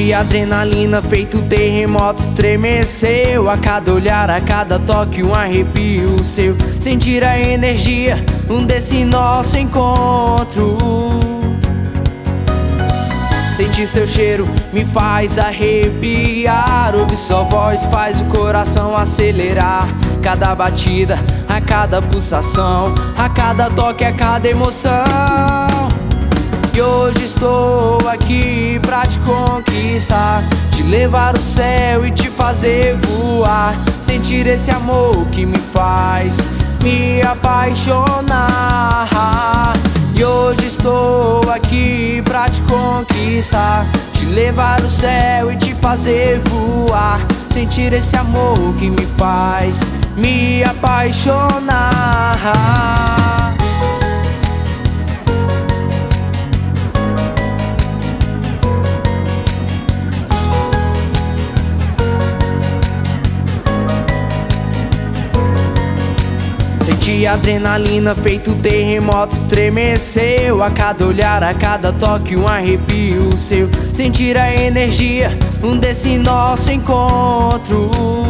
Senti adrenalina feito terremoto estremeceu. A cada olhar, a cada toque um arrepio seu. Sentir a energia desse nosso encontro. Sentir seu cheiro me faz arrepiar. Ouvir sua voz faz o coração acelerar. Cada batida, a cada pulsação, a cada toque, a cada emoção. E hoje estou aqui pra te conquistar, te levar ao céu e te fazer voar. Sentir esse amor que me faz me apaixonar. E hoje estou aqui pra te conquistar, te levar ao céu e te fazer voar. Sentir esse amor que me faz me apaixonar. Senti adrenalina feito terremoto estremeceu. A cada olhar, a cada toque um arrepio seu. Sentir a energia desse nosso encontro.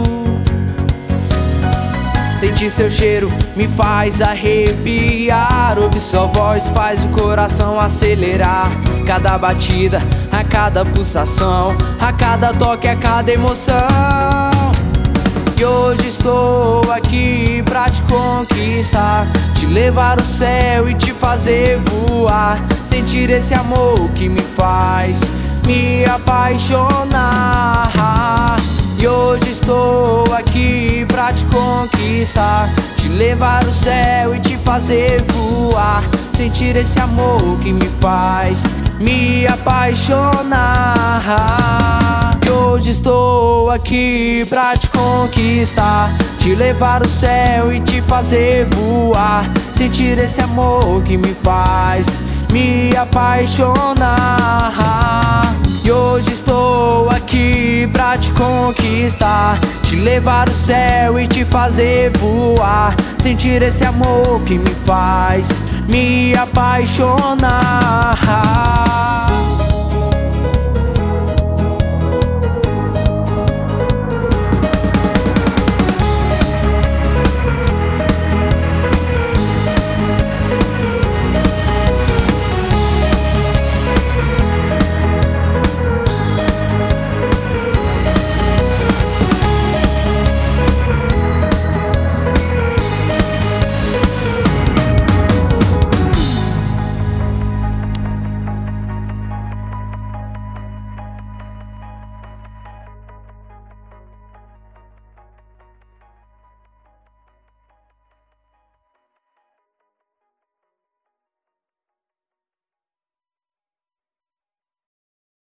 Sentir seu cheiro me faz arrepiar. Ouvir sua voz faz o coração acelerar. Cada batida, a cada pulsação, a cada toque, a cada emoção. E hoje estou aqui pra te conquistar, te levar ao céu e te fazer voar. Sentir esse amor que me faz me apaixonar. E hoje estou aqui pra te conquistar, te levar ao céu e te fazer voar. Sentir esse amor que me faz me apaixonar. E hoje estou aqui pra te conquistar, te levar ao céu e te fazer voar. Sentir esse amor que me faz me apaixonar. E hoje estou aqui pra te conquistar, te levar ao céu e te fazer voar. Sentir esse amor que me faz me apaixonar.